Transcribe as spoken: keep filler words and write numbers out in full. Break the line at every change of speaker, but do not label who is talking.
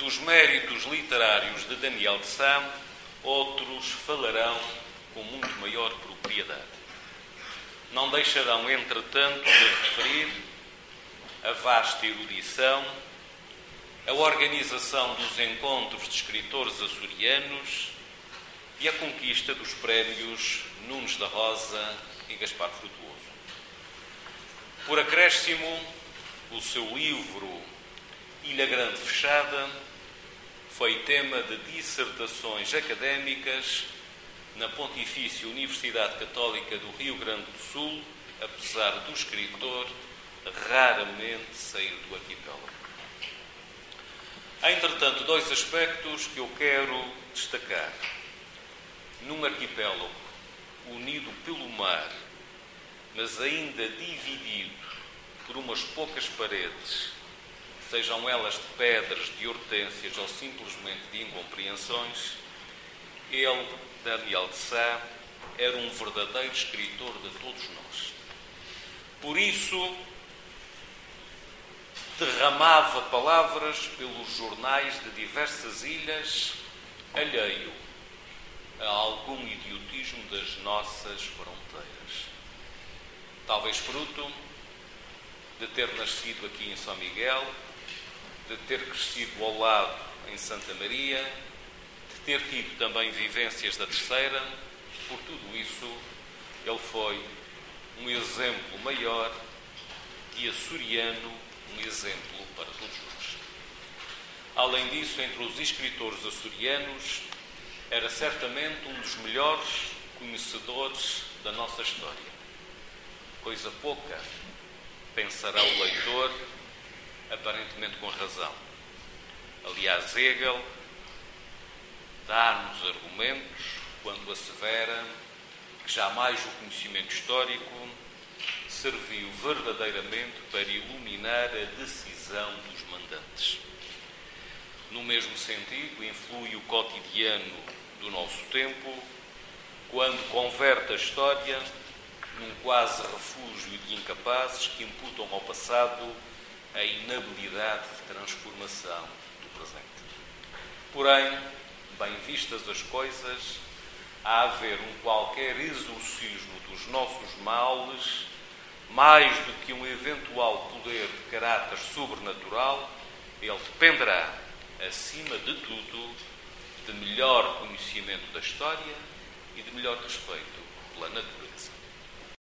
dos méritos literários de Daniel de Sá, outros falarão com muito maior propriedade. Não deixarão, entretanto, de referir a vasta erudição, a organização dos encontros de escritores açorianos e a conquista dos prémios Nunes da Rosa e Gaspar Frutuoso. Por acréscimo, o seu livro Ilha Grande Fechada foi tema de dissertações académicas na Pontifícia Universidade Católica do Rio Grande do Sul, apesar do escritor raramente sair do arquipélago. Há, entretanto, dois aspectos que eu quero destacar. Num arquipélago unido pelo mar, mas ainda dividido por umas poucas paredes, sejam elas de pedras, de hortênsias ou simplesmente de incompreensões, ele, Daniel de Sá, era um verdadeiro escritor de todos nós. Por isso, derramava palavras pelos jornais de diversas ilhas, alheio a algum idiotismo das nossas fronteiras. Talvez fruto de ter nascido aqui em São Miguel, de ter crescido ao lado em Santa Maria, de ter tido também vivências da Terceira. Por tudo isso, ele foi um exemplo maior de açoriano, um exemplo para todos nós. Além disso, entre os escritores açorianos, era certamente um dos melhores conhecedores da nossa história. Coisa pouca, pensará o leitor, aparentemente com razão. Aliás, Hegel dá-nos argumentos quando assevera que jamais o conhecimento histórico serviu verdadeiramente para iluminar a decisão dos mandantes. No mesmo sentido, influi o cotidiano do nosso tempo, quando converte a história num quase refúgio de incapazes que imputam ao passado a inabilidade de transformação do presente. Porém, bem vistas as coisas, há a haver um qualquer exorcismo dos nossos males, mais do que um eventual poder de caráter sobrenatural, ele dependerá, acima de tudo, de melhor conhecimento da história e de melhor respeito pela natureza.